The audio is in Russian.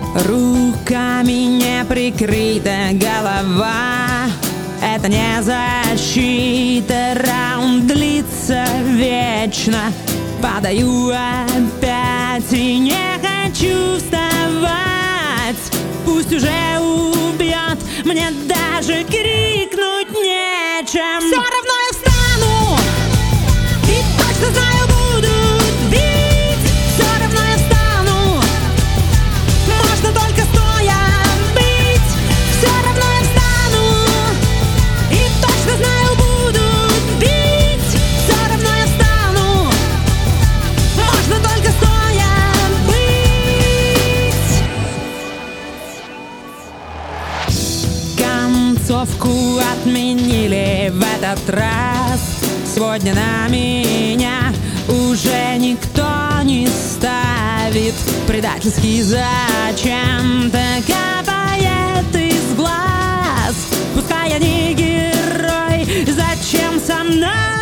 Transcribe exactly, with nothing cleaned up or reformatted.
Руками не прикрыта голова, это не защита, раунд длится вечно. Падаю опять и не хочу вставать. Пусть уже убьет, мне даже крикнуть нечем. Все равно я встану и точно знаю, будут бить. Все равно я встану, можно только стоя быть. Все равно я встану и точно знаю, будут бить. Все равно я встану, можно только стоя быть. Концовку отменили в этот раз. Сегодня на меня уже никто не ставит. Предательский зачем-то капает из глаз. Пускай я не герой, зачем со мной?